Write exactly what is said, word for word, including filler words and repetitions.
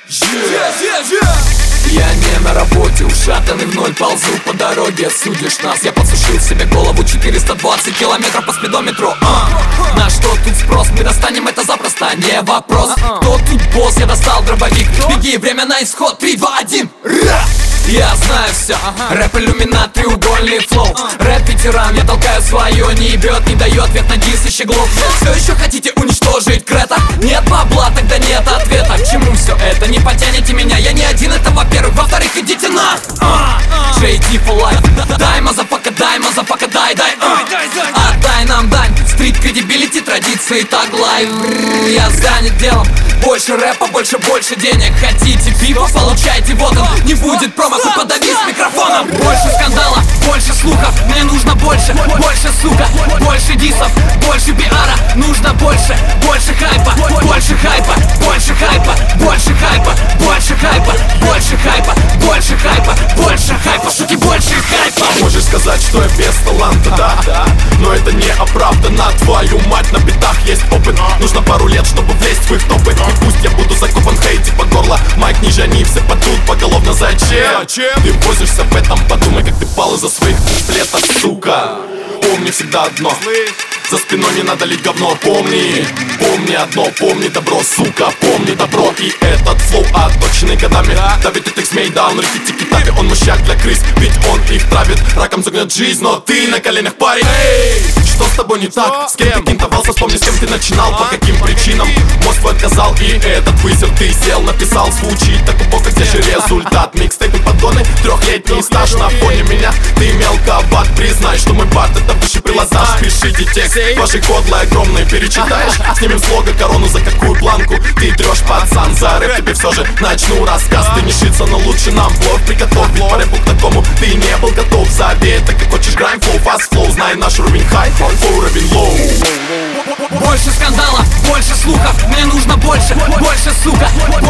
Я не на работе, ушатанный в ноль, ползу по дороге. Судишь нас, я подсушил себе голову. Четыреста двадцать километров по спидометру. а. На что тут спрос? Мы достанем это запросто, не вопрос. Кто тут босс? Я достал дробовик. Беги, время на исход. Три, два, один. Я знаю все. Рэп иллюминат, треугольный флоу. Рэп ветеран, я толкаю свое. Не ебет, не дает, вверх на дис и щеглов. Все еще хотите уничтожить Крета? Нет бабла, тогда нет ответа. К чему все это? Не потянете меня, я не один, это во-первых. Во-вторых, идите на джей ди for life. Дай, мазафака, дай, мазафака, дай, дай а. Отдай нам дань. Стрит, кредибилити, традиции, так лайв. Я занят делом. Больше рэпа, больше, больше денег. Хотите пиво, получайте, вот он. Не будет промаха, подави с микрофоном. Больше скандала, больше слухов. Мне нужно больше, больше, сука. Больше дисов, больше пиара. Нужно больше, больше хайпа. Больше хайпа, больше хайпа. Больше хайпа, больше хайпа. Больше хайпа, больше хайпа. Больше хайпа, суки, больше хайпа. Можешь сказать, что я без таланта, да? Но это не оправдано. Твою мать, на битах есть опыт. Нужно пару лет, чтобы влезть в их топы. И пусть я буду закопан в хейте по горло. Майк ниже, они все падут поголовно. Зачем? Ты возишься в этом, подумай, как ты пал из-за своих туфлетов, сука. Помни всегда одно: за спиной не надо лить говно, помни. Помни одно, помни добро, сука, помни добро. И этот флоу отточенный годами давит этих змей, даун, рифити китаби. Он мощак для крыс, ведь он их травит. Раком загнет жизнь, но ты на коленях, парень. Эй, что с тобой не так? С кем ты кентовался? Вспомни, с кем ты начинал, по каким причинам мозг твой отказал, и этот вызов ты сел, написал. Звучит так убого, где же результат? Микстейпы, подгоны, трехлетний стаж. На фоне меня ты мелковат. Признай, что мой парт это выше приложишь. Пишите текст, ваши кодлы огромные перечитаешь. Снимем с лога корону, за какую планку ты трешь, пацан? За рэп тебе все же начну рассказ. Ты не шиться, но лучше нам вплоть приготовь. Ведь по рэпу к такому ты не был готов. Зови это как хочешь, грайм, флоу, фаст флоу. Знай наш уровень хай, уровень лоу. Больше скандала, больше слухов. Мне нужно больше, больше, сука.